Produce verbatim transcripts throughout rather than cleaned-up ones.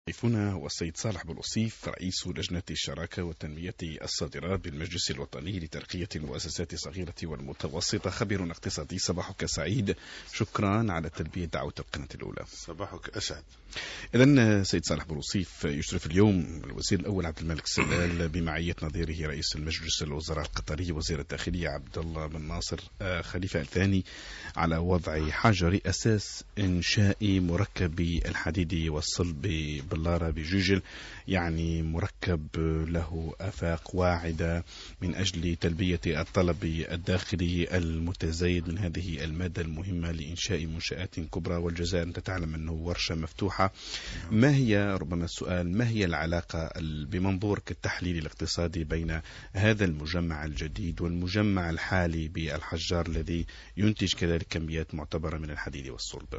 ضيفنا هو السيد صالح بلوصيف، رئيس لجنة الشراكة وتنمية الصادرات بالمجلس الوطني لترقية المؤسسات الصغيرة والمتوسطة، خبير اقتصادي. صباحك سعيد، شكرا على تلبية دعوة القناة الأولى. صباحك أسعد. إذن سيد صالح بلوصيف، يشرف اليوم الوزير الأول عبد الملك السلال بمعية نظيره رئيس المجلس الوزراء القطري وزير الداخلية عبد الله بن ناصر خليفة الثاني على وضع حجر أساس إنشاء مركب الحديد والصلب بلارة بجوجل، يعني مركب له آفاق واعدة من أجل تلبية الطلب الداخلي المتزايد من هذه المادة المهمة لإنشاء منشآت كبرى. والجزائر أنت تعلم أنه ورشة مفتوحة. ما هي ربما السؤال ما هي العلاقة بمنظورك التحليلي الاقتصادي بين هذا المجمع الجديد والمجمع الحالي بالحجار الذي ينتج كذلك كميات معتبرة من الحديد والصلب؟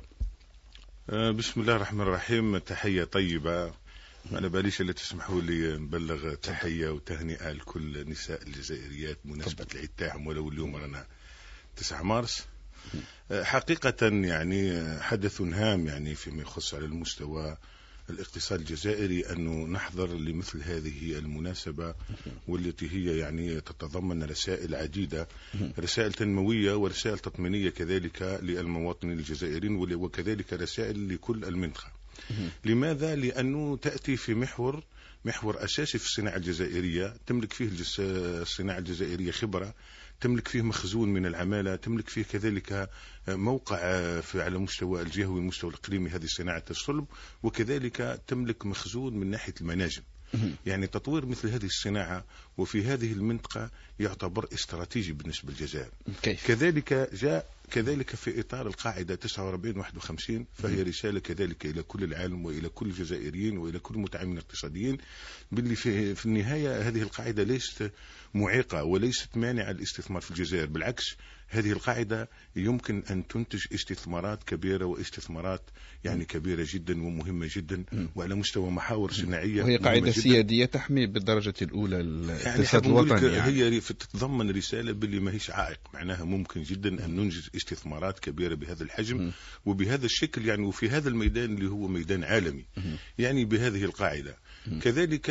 بسم الله الرحمن الرحيم. تحية طيبة. أنا باليش اللي تسمحوا لي نبلغ تحية وتهنئة لكل نساء الجزائريات مناسبة العيد تاعهم، ولو اليوم رانا تسعة مارس. حقيقة يعني حدث هام يعني فيما يخص على المستوى الاقتصاد الجزائري أنه نحضر لمثل هذه المناسبة، والتي هي يعني تتضمن رسائل عديدة، رسائل تنموية ورسائل تطمينية كذلك للمواطنين الجزائريين، وكذلك رسائل لكل المنطقة. لماذا؟ لأنه تأتي في محور محور أساسي في الصناعة الجزائرية، تملك فيه الصناعة الجزائرية خبرة، تملك فيه مخزون من العمالة، تملك فيه كذلك موقع في على مستوى الجهوي والمستوى الإقليمي هذه صناعة الصلب، وكذلك تملك مخزون من ناحية المناجم. يعني تطوير مثل هذه الصناعة وفي هذه المنطقة يعتبر استراتيجي بالنسبة للجزائر. كذلك جاء كذلك في إطار القاعدة تسعة وأربعين واحد وخمسين، فهي رسالة كذلك إلى كل العالم وإلى كل الجزائريين وإلى كل المتعاملين الاقتصاديين، باللي في, في النهاية هذه القاعدة ليست معيقة وليست مانعة الاستثمار في الجزائر، بالعكس هذه القاعدة يمكن أن تنتج استثمارات كبيرة واستثمارات يعني كبيرة جدا ومهمة جدا، وعلى مستوى محاور صناعية. وهي قاعدة سيادية تحمي بالدرجة الأولى الاقتصاد يعني الوطني. يعني هي تتضمن رسالة باللي ما هيش عائق، معناها ممكن جدا أن ننجز استثمارات كبيرة بهذا الحجم وبهذا الشكل، يعني وفي هذا الميدان اللي هو ميدان عالمي يعني بهذه القاعدة. كذلك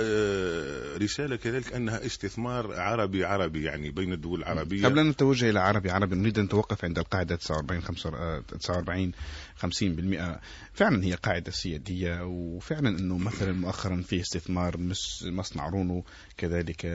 رسالة كذلك أنها استثمار عربي عربي يعني بين الدول العربية. قبل أن نتوجه إلى عربي عربي نريد أن نتوقف عند القاعدة تسعة وأربعين خمسين بالمئة. فعلا هي قاعدة سيادية، وفعلا أنه مثلا مؤخرا في استثمار مصنع رونو كذلك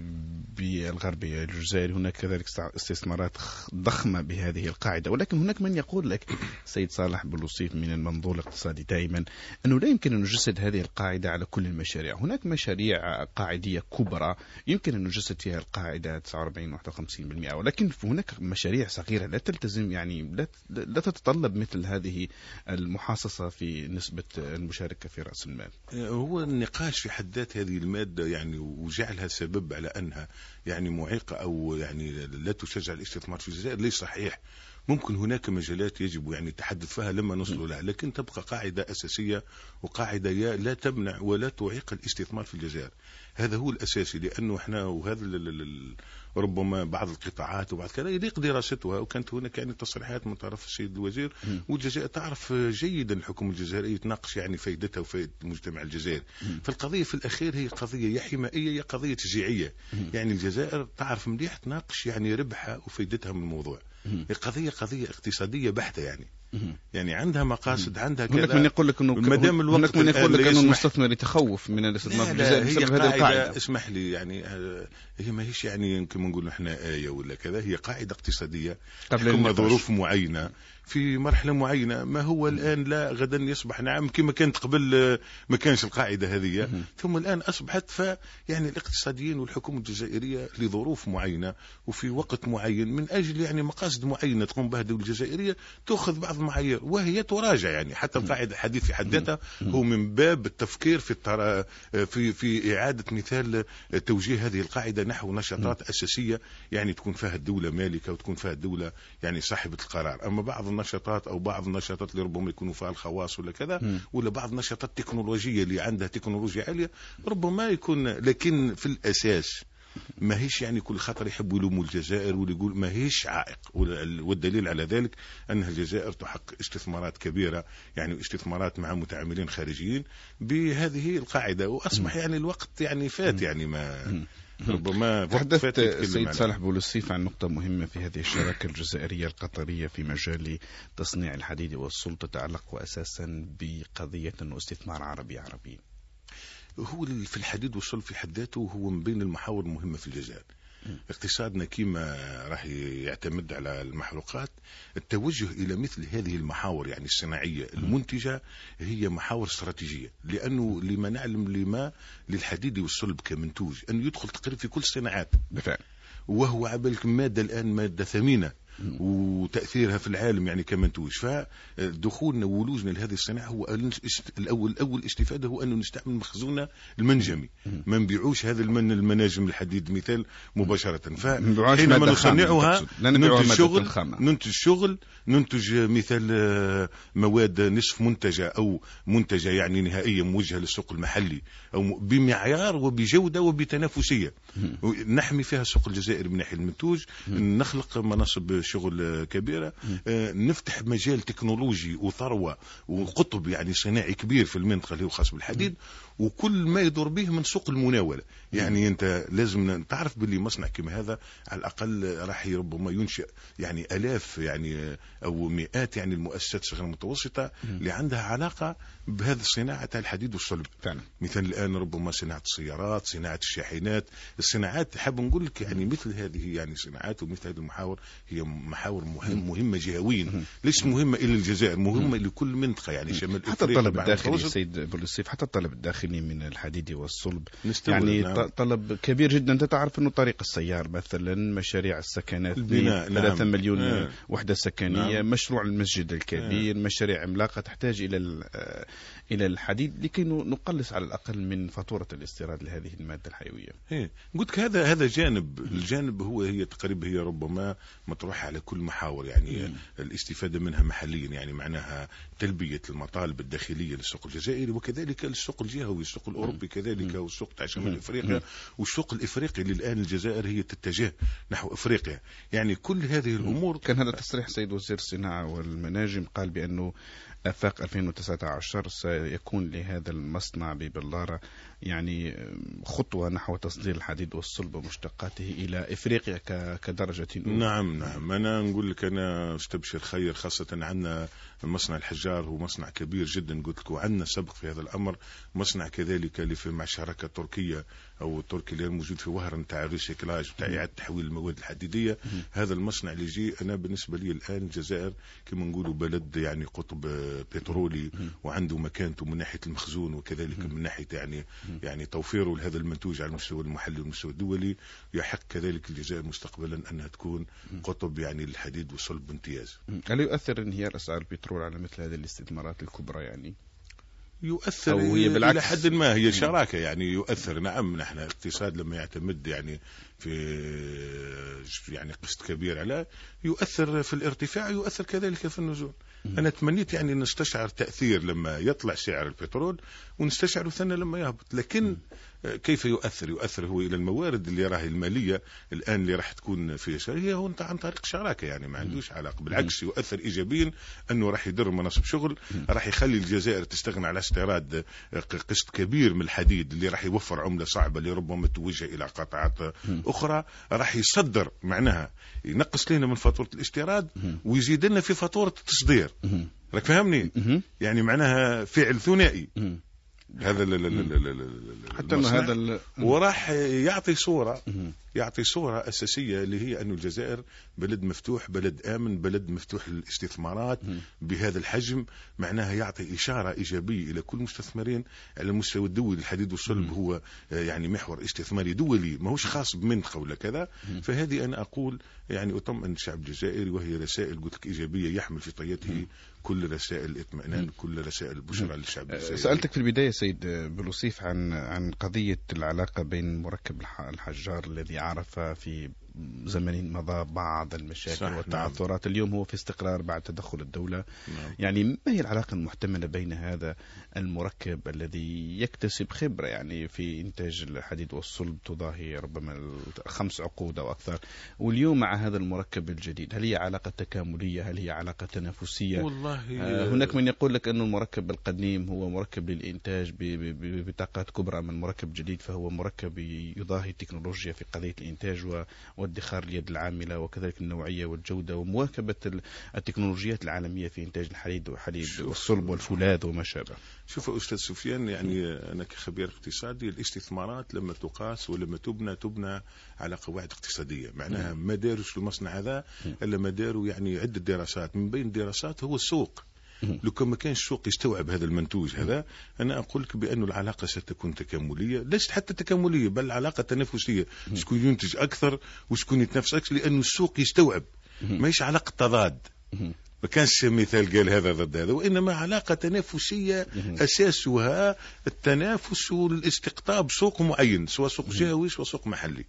بالغربية الجزائر، هناك كذلك استثمارات ضخمة بهذه القاعدة. ولكن هناك من يقول لك سيد صالح بلوصيف من المنظور الاقتصادي دائما أنه لا يمكن أن نجسد هذه القاعدة على كل المشاريع. هناك مشاريع قاعدية كبرى يمكن أن نجسد فيها القاعدة تسعة وأربعين واحد وخمسين بالمئة، ولكن هناك مشاريع صغيرة لا تلتزم يعني لا, لا تتطلب مثل هذه المحاصصة في نسبة المشاركة في رأس المال. هو النقاش في حد ذات هذه المادة يعني وجعلها سبب على أنها يعني معيقة أو يعني لا تشجع الاستثمار في الجزائر ليس صحيح. ممكن هناك مجالات يجب يعني التحدث فيها لما نصل لها، لكن تبقى قاعدة أساسية وقاعدة لا تمنع ولا تعيق الاستثمار في الجزائر. هذا هو الأساسي، لأنه احنا وهذا ربما بعض القطاعات وبعض كذا يليق دراستها، وكانت هناك يعني تصريحات من طرف السيد الوزير، والجزائر تعرف جيدا الحكومة الجزائرية تناقش يعني فائدتها وفائدة المجتمع الجزائري. فالقضية في الأخير هي قضية يا حمائية يا قضية تشجيعية. يعني الجزائر تعرف مليح تناقش يعني ربحها وفائدتها من الموضوع. القضية قضية اقتصادية بحتة يعني يعني عندها مقاصد، عندها كذا. هناك من يقول لك انه مادام الوقت هناك من يقول لك انه المستثمر يتخوف من الاستثمار في الجزائر بسبب هذه القاعدة. اسمح لي يعني هي ما هيش يعني يمكن ما نقول احنا آية ولا كذا، هي قاعدة اقتصادية تحكم ظروف معينة في مرحلة معينة. ما هو الآن لا غدا يصبح نعم كما كانت قبل ما كانش القاعدة هذه، ثم الآن أصبحت. فيعني الاقتصاديين والحكومة الجزائرية لظروف معينة وفي وقت معين من أجل يعني مقاصد معينة تقوم بها الدولة الجزائرية تأخذ بعض المعايير وهي تراجع. يعني حتى القاعدة الحديث في حد ذاتها هو من باب التفكير في الترا في في إعادة مثال توجيه هذه القاعدة نحو نشاطات أساسية يعني تكون فيها الدولة مالكة وتكون فيها الدولة يعني صاحبة القرار. أما بعض النشاطات أو بعض النشاطات اللي ربما يكونوا فيها الخواص ولا كذا، ولا بعض النشاطات التكنولوجية اللي عندها تكنولوجيا عالية ربما يكون، لكن في الأساس ماهيش يعني كل خطر يحبوا يلوموا الجزائر واللي يقول ماهيش عائق، والدليل على ذلك أن الجزائر تحقق استثمارات كبيرة يعني استثمارات مع متعاملين خارجيين بهذه القاعدة. وأصبح يعني الوقت يعني فات يعني ما ربما تحدثت سيد صالح بولوسيف عن نقطة مهمة في هذه الشراكة الجزائرية القطرية في مجال تصنيع الحديد والصلب، تتعلق أساسا بقضية أنه استثمار عربي عربي. هو في الحديد والصلب في حد ذاته هو من بين المحاور المهمة في الجزائر. اقتصادنا كيما راح يعتمد على المحروقات، التوجه إلى مثل هذه المحاور يعني الصناعية المنتجة هي محاور استراتيجية، لأنه لما نعلم لما للحديد والصلب كمنتوج أنه يدخل تقريبا في كل الصناعات بالفعل، وهو عبالك مادة الآن مادة ثمينة وتأثيرها في العالم يعني كمنتوج. فدخولنا وولوجنا لهذه الصناعة هو الأول الأول استفادة هو أنه نستعمل مخزوننا المنجمي، ما نبيعوش هذا المن المناجم الحديد مثال مباشرة. فحينما نصنعها ننتج شغل ننتج شغل ننتج مثال مواد نصف منتجة أو منتجة يعني نهائية موجهة للسوق المحلي أو بمعيار وبجودة وبتنافسية نحمي فيها السوق الجزائري من ناحية المنتوج، نخلق مناصب شغل كبيرة، نفتح مجال تكنولوجي وثروة وقطب يعني صناعي كبير في المنطقة اللي هو خاص بالحديد، وكل ما يدور به من سوق المناولة. يعني أنت لازم تعرف باللي مصنع كما هذا على الأقل راح ربما ينشئ يعني ألاف يعني أو مئات يعني المؤسسات الصغيرة المتوسطة اللي عندها علاقة بهذه الصناعة تاع الحديد والصلب. مثل الآن ربما صناعة السيارات، صناعة الشاحنات، الصناعات حاب نقول لك يعني مثل هذه يعني صناعات ومثل هذه المحاور هي محاور مهم مهمة جهويا، ليس مهمة إلى الجزائر، مهمة لكل منطقة يعني شمال أفريقيا. حتى الطلب الداخلي سيد بولوسيف، حتى الطلب الداخلي من الحديد والصلب يعني نعم. طلب كبير جدا. أنت تعرف أنه طريق السيار مثلا، مشاريع السكنات ثلاثة نعم. مليون آه. وحدة سكنية نعم. مشروع المسجد الكبير آه. مشاريع عملاقة تحتاج إلى إلى الحديد لكي نقلص على الأقل من فاتورة الاستيراد لهذه المادة الحيوية. إيه قلت هذا هذا جانب، الجانب هو هي تقريبا هي ربما مطروحة على كل محاور يعني م. الاستفادة منها محليا، يعني معناها تلبية المطالب الداخلية للسوق الجزائري وكذلك السوق الجهوي السوق الأوروبي كذلك والسوق تاع شمال أفريقيا والسوق الإفريقي اللي الآن الجزائر هي تتجه نحو أفريقيا. يعني كل هذه الأمور. كان هذا تصريح سيد وزير الصناعة والمناجم، قال بأنه آفاق ألفين وتسعة عشر سيكون لهذا المصنع ببلارة يعني خطوة نحو تصدير الحديد والصلب ومشتقاته إلى إفريقيا كدرجة أولى. نعم نعم أنا نقول لك أنا استبشر خير، خاصة عندنا مصنع الحجار هو مصنع كبير جدا قلت لك، وعندنا سبق في هذا الأمر. مصنع كذلك اللي في مع الشراكة التركية أو التركي اللي موجود في وهران تاع الريسيكلاج تاع إعادة تحويل المواد الحديدية. هذا المصنع اللي يجي أنا بالنسبة لي الآن الجزائر كما نقولوا بلد يعني قطب بترولي وعنده مكانته من ناحية المخزون وكذلك من ناحية يعني يعني توفيره لهذا المنتوج على المستوى المحلي والمستوى الدولي. يحق كذلك الجزائر مستقبلا أنها تكون قطب يعني للحديد والصلب بامتياز. هل يؤثر انهيار أسعار البترول على مثل هذه الاستثمارات الكبرى؟ يعني يؤثر إلى حد ما، هي شراكة يعني يؤثر. نعم نحن اقتصاد لما يعتمد يعني في يعني قسط كبير على يؤثر في الارتفاع، يؤثر كذلك في النزول. أنا تمنيت يعني نستشعر تأثير لما يطلع سعر البترول ونستشعر ثاني لما يهبط، لكن كيف يؤثر؟ يؤثر هو إلى الموارد اللي راهي المالية الآن اللي راح تكون في هي هو عن طريق شراكة، يعني ما عندوش علاقة. بالعكس يؤثر إيجابيا أنه راح يدر مناصب شغل، راح يخلي الجزائر تستغنى على استيراد قسط كبير من الحديد اللي راح يوفر عملة صعبة اللي ربما توجه إلى قطاعات أخرى، راح يصدر معناها ينقص لنا من فاتورة الاستيراد ويزيد لنا في فاتورة التصدير. راك فهمني؟ يعني معناها فعل ثنائي هذا لا لا لا لا لا حتى هذا وراح يعطي صورة يعطي صورة أساسية اللي هي أن الجزائر بلد مفتوح، بلد آمن، بلد مفتوح للاستثمارات بهذا الحجم. معناها يعطي إشارة إيجابية إلى كل مستثمرين على المستوى الدولي. الحديد والصلب هو يعني محور استثماري دولي، ما هوش خاص بمنطقة ولا كذا. فهذه أنا أقول يعني أطمئن الشعب الجزائري، وهي رسائل قلت لك إيجابية يحمل في طياته كل رسائل الاطمئنان، كل رسائل البشرى للشعب الجزائري. سألتك في البداية سيد بولوسيف عن عن قضية العلاقة بين مركب الحجار الذي عرف في زمن مضى بعض المشاكل نعم. والتعثرات. اليوم هو في استقرار بعد تدخل الدولة. نعم. يعني ما هي العلاقة المحتملة بين هذا المركب الذي يكتسب خبرة يعني في إنتاج الحديد والصلب تضاهي ربما خمس عقود أو أكثر، واليوم مع هذا المركب الجديد؟ هل هي علاقة تكاملية؟ هل هي علاقة تنافسية؟ والله آه هناك من يقول لك أن المركب القديم هو مركب للإنتاج بطاقات كبرى، من مركب جديد فهو مركب يضاهي التكنولوجيا في قضية الإنتاج وادخار اليد العاملة، وكذلك النوعية والجودة ومواكبة التكنولوجيات العالمية في إنتاج الحديد والحديد والصلب والفولاذ وما شابه. شوف أستاذ سفيان، يعني أنا كخبير اقتصادي، الاستثمارات لما تقاس ولما تبنى تبنى على قواعد اقتصادية، معناها ما دارش المصنع هذا إلا ما داروا يعني عدة دراسات، من بين الدراسات هو السوق. لو كان ما كانش السوق يستوعب هذا المنتوج هذا، أنا أقول لك بأن العلاقة ستكون تكاملية، ليست حتى تكاملية بل علاقة تنافسية، شكون ينتج أكثر وشكون يتنافس أكثر، لأن السوق يستوعب، ماهيش علاقة تضاد. ما كانش مثال قال هذا ضد هذا، وإنما علاقة تنافسية أساسها التنافس والاستقطاب سوق معين، سواء سوق جهوي سواء سوق محلي.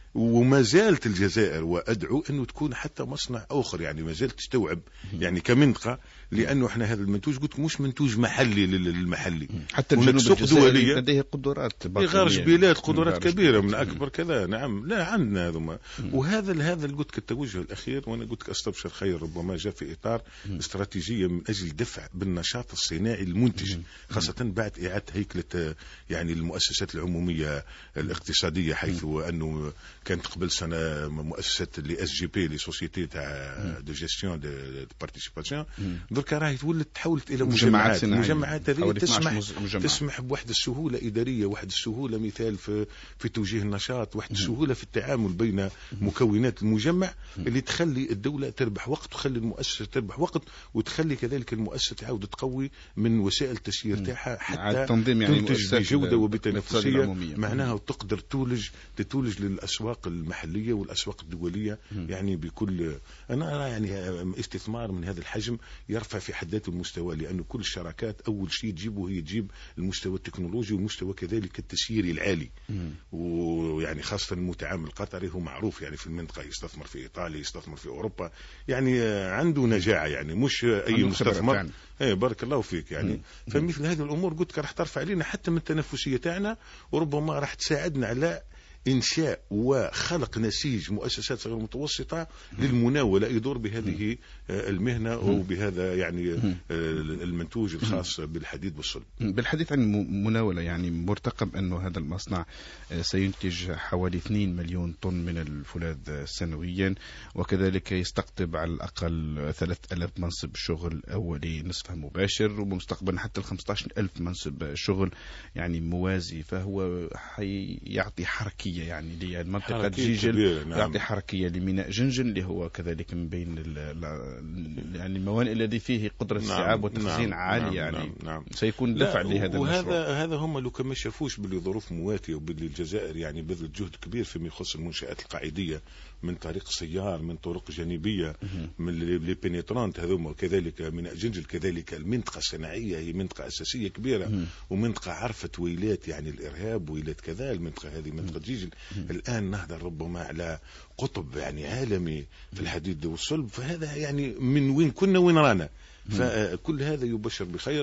وما زالت الجزائر وأدعو أنه تكون حتى مصنع آخر، يعني ما زالت تستوعب يعني كمنطقة، لأنه احنا هذا المنتوج قلت مش منتوج محلي للمحلي، حتى الجنوب الجزائري لديه قدرات يغرج بلاد قدرات كبيرة من أكبر كذا. نعم، لا عندنا هذا. وهذا هذا اللي قلت التوجه الأخير، وأنا قلت أستبشر خير، ربما جاء في إطار استراتيجية من أجل دفع بالنشاط الصناعي المنتج، خاصة بعد إعادة هيكلة يعني المؤسسات العمومية الاقتصادية، حيث أنه كانت قبل سنة مؤسسة اللي اس جي بي لي سوسيتي تاع دو جيستيون دو بارتيسيباسيون، دركا راهي تولت تحولت الى مجمعات. مجمعات هذه تسمح تسمح بواحد السهوله اداريه، واحد السهوله مثال في في توجيه النشاط، واحد السهوله في التعامل بين مكونات المجمع، اللي تخلي الدوله تربح وقت، وتخلي المؤسسه تربح وقت، وتخلي كذلك المؤسسه تعاود تقوي من وسائل التسيير تاعها حتى تنظيم يعني تنتج بجوده وبتنافسيه، معناها تقدر تولج تتولج للاسواق المحليه والاسواق الدوليه. يعني بكل انا ارى يعني استثمار من هذا الحجم يرفع في حد ذاته المستوى، لأنه كل الشراكات أول شيء تجيبه هي تجيب المستوى التكنولوجي والمستوى كذلك التسييري العالي. ويعني خاصة المتعامل القطري هو معروف يعني في المنطقة، يستثمر في إيطاليا، يستثمر في أوروبا، يعني عنده نجاعة، يعني مش أي مستثمر. ايه بارك الله فيك يعني. مم. فمثل هذه الأمور قلت راح ترفع لنا حتى من التنافسية تاعنا، وربما راح تساعدنا على إنشاء وخلق نسيج مؤسسات صغيرة متوسطة للمناولة يدور بهذه المهنة وبهذا يعني المنتوج الخاص بالحديد والصلب. بالحديث عن المناولة، يعني مرتقب أنه هذا المصنع سينتج حوالي اثنين مليون طن من الفولاذ سنويا، وكذلك يستقطب على الأقل ثلاثة آلاف منصب شغل أولي نصفها مباشر، ومستقبلا حتى خمسة عشر ألف منصب شغل يعني موازي. فهو يعطي حركية يعني لمنطقة جيجل، نعم. يعطي حركية لميناء جنجل اللي هو كذلك من بين يعني الموانئ الذي فيه قدرة استيعاب، نعم. وتخزين نعم. عالي، يعني نعم. نعم. سيكون دفع لهذا وهذا المشروع. هذا هم لو كان ما شافوش باللي ظروف مواتية وباللي الجزائر يعني بذلت جهد كبير فيما يخص المنشآت القاعدية من طريق سيار، من طرق جانبية، من لي بينيترانت هذوما، وكذلك من جنجل. كذلك المنطقة الصناعية هي منطقة أساسية كبيرة، ومنطقة عرفت ويلات يعني الإرهاب، ويلات كذا. المنطقة هذه منطقة جيجل الآن نهضر ربما على قطب يعني عالمي في الحديد والصلب، فهذا يعني من وين كنا وين رانا. فكل هذا يبشر بخير.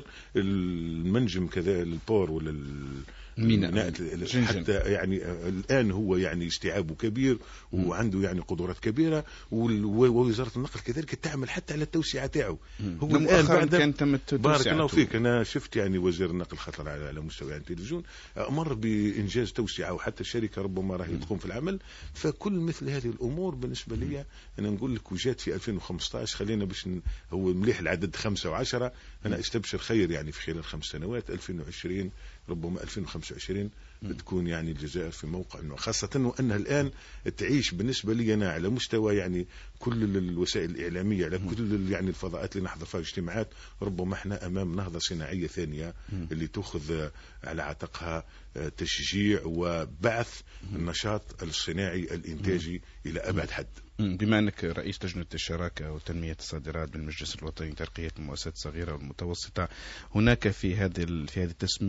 المنجم كذا البور ولا ميناء حتى يعني الآن هو يعني استيعابه كبير وعنده يعني قدرات كبيرة، ووزارة النقل كذلك تعمل حتى على التوسعة تاعه. هو الآن بعد كان تم بارك الله فيك. أنا شفت يعني وزير النقل خطر على على مستوى يعني التلفزيون أمر بإنجاز توسعة، وحتى الشركة ربما راهي تقوم في العمل. فكل مثل هذه الأمور بالنسبة لي أنا نقول لك وجات في ألفين وخمسة عشر. خلينا باش هو مليح العدد خمسة وعشرة، أنا استبشر خير يعني في خلال خمس سنوات ألفين وعشرين ربما ألفين وخمسة وعشرين بتكون يعني الجزائر في موقع انه خاصة وانها الان تعيش بالنسبة لي انا على مستوى يعني كل الوسائل الاعلامية، على كل يعني الفضاءات اللي نحضر فيها اجتماعات، ربما احنا امام نهضة صناعية ثانية اللي تأخذ على عاتقها تشجيع وبعث النشاط الصناعي الانتاجي الى ابعد حد. بما أنك رئيس لجنة الشراكة وتنمية الصادرات بالمجلس الوطني لترقية المؤسسات الصغيرة والمتوسطة، هناك في هذه في هذه التسمية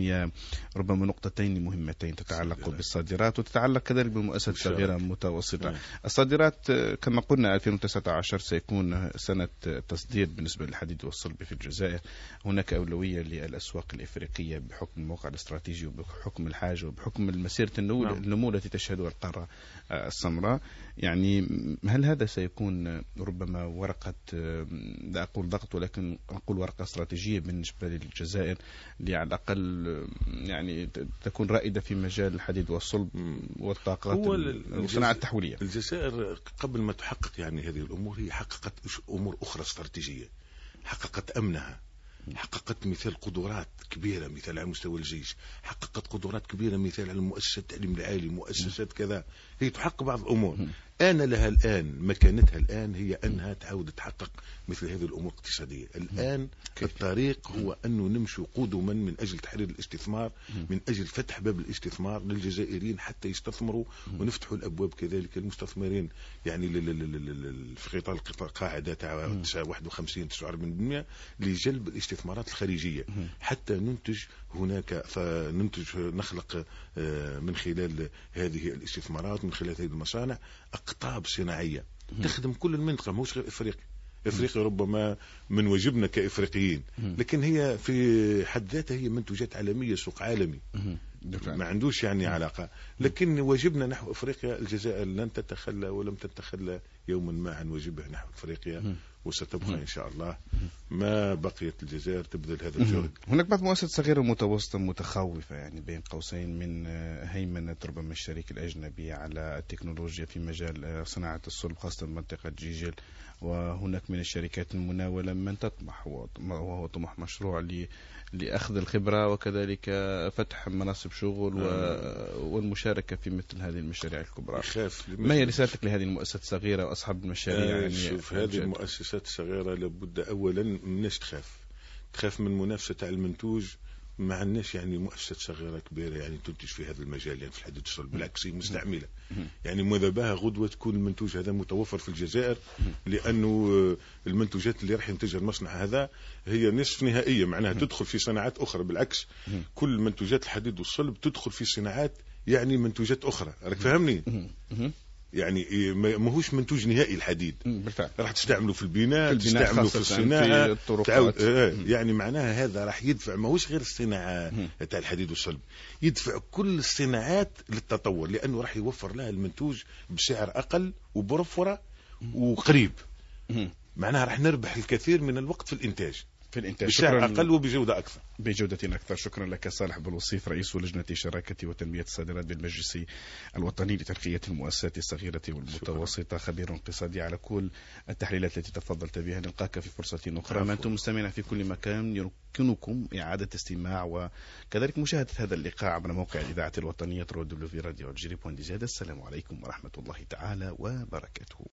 ربما نقطتين مهمتين تتعلق بالصادرات وتتعلق كذلك بالمؤسسات الصغيرة المتوسطة. الصادرات كما قلنا ألفين وتسعة عشر سيكون سنة تصدير بالنسبة للحديد والصلب في الجزائر. هناك أولوية للأسواق الإفريقية بحكم الموقع الاستراتيجي وبحكم الحاجة وبحكم مسيرة النمو التي تشهدها القارة السمراء. يعني هل هذا سيكون ربما ورقة، لا أقول ضغط ولكن أقول ورقة استراتيجية بالنسبة للجزائر على الأقل يعني تكون رائدة في مجال الحديد والصلب والطاقات والصناعة التحويلية؟ الجزائر قبل ما تحقق يعني هذه الأمور هي حققت أمور أخرى استراتيجية، حققت أمنها، حققت مثال قدرات كبيرة مثال على مستوى الجيش، حققت قدرات كبيرة مثال على مؤسسات التعليم العالي، مؤسسات كذا. هي تحقق بعض الأمور. آن لها الآن مكانتها الآن هي أنها تعود تحقق مثل هذه الأمور الاقتصادية. الآن الطريق هو أنه نمشي قدما من أجل تحرير الاستثمار، من أجل فتح باب الاستثمار للجزائريين حتى يستثمروا، ونفتحوا الأبواب كذلك للمستثمرين يعني في قطاع القاعدة تاع واحد وخمسين تسعة وأربعين بالمئة لجلب الاستثمارات الخارجية حتى ننتج هناك، فننتج نخلق من خلال هذه الاستثمارات من خلال هذه المصانع أقطاب صناعية تخدم كل المنطقة، مش غير إفريقيا. إفريقيا ربما من واجبنا كإفريقيين، لكن هي في حد ذاتها هي منتجات عالمية، سوق عالمي ما عندوش يعني علاقة. لكن واجبنا نحو أفريقيا، الجزائر لن تتخلى ولم تتخلى يوما ما عن واجبها نحو أفريقيا، وستبقى إن شاء الله ما بقيت الجزائر تبذل هذا الجهد. هناك بعض المؤسسات صغيرة ومتوسطة متخوفة يعني بين قوسين من هيمنة ربما الشريك الأجنبي على التكنولوجيا في مجال صناعة الصلب خاصة منطقة جيجل، وهناك من الشركات المناولة من تطمح وهو طموح مشروع لأخذ الخبرة وكذلك فتح مناصب شغل والمشاركة في مثل هذه المشاريع الكبرى. ما هي رسالتك لهذه المؤسسات الصغيرة وأصحاب المشاريع؟ يعني شوف، هذه المؤسسات الصغيرة لابد أولا مناش تخاف تخاف من منافسة تاع المنتوج. ما عندناش يعني مؤسسات صغيرة كبيرة يعني تنتج في هذا المجال يعني في الحديد والصلب، بالعكس هي مستعملة. يعني ماذا بها غدوة تكون المنتوج هذا متوفر في الجزائر، لأنه المنتوجات اللي راح ينتجها المصنع هذا هي نصف نهائية، معناها تدخل في صناعات أخرى. بالعكس كل منتوجات الحديد والصلب تدخل في صناعات يعني منتوجات أخرى. راك فهمني؟ يعني ماهوش منتوج نهائي الحديد، بالفعل راح تستعمله في البناء، تستعمله في الصناعة تعود آه يعني معناها هذا راح يدفع ماهوش غير الصناعة تاع الحديد والصلب، يدفع كل الصناعات للتطور، لأنه راح يوفر لها المنتوج بسعر أقل وبرفورة وقريب. معناها راح نربح الكثير من الوقت في الإنتاج في الإنتاج بسعر أقل وبجودة أكثر. بجودة أكثر. شكرا لك صالح بلوصيف، رئيس لجنة شراكة وتنمية الصادرات بالمجلس الوطني لترقية المؤسسات الصغيرة والمتوسطة، خبير اقتصادي، على كل التحليلات التي تفضلت بها. نلقاك في فرصة أخرى. ما أنتم مستمعين في كل مكان يمكنكم إعادة استماع وكذلك مشاهدة هذا اللقاء عبر موقع الإذاعة الوطنية دبليو دبليو دبليو دوت جيري دوت دي زد. السلام عليكم ورحمة الله تعالى وبركاته.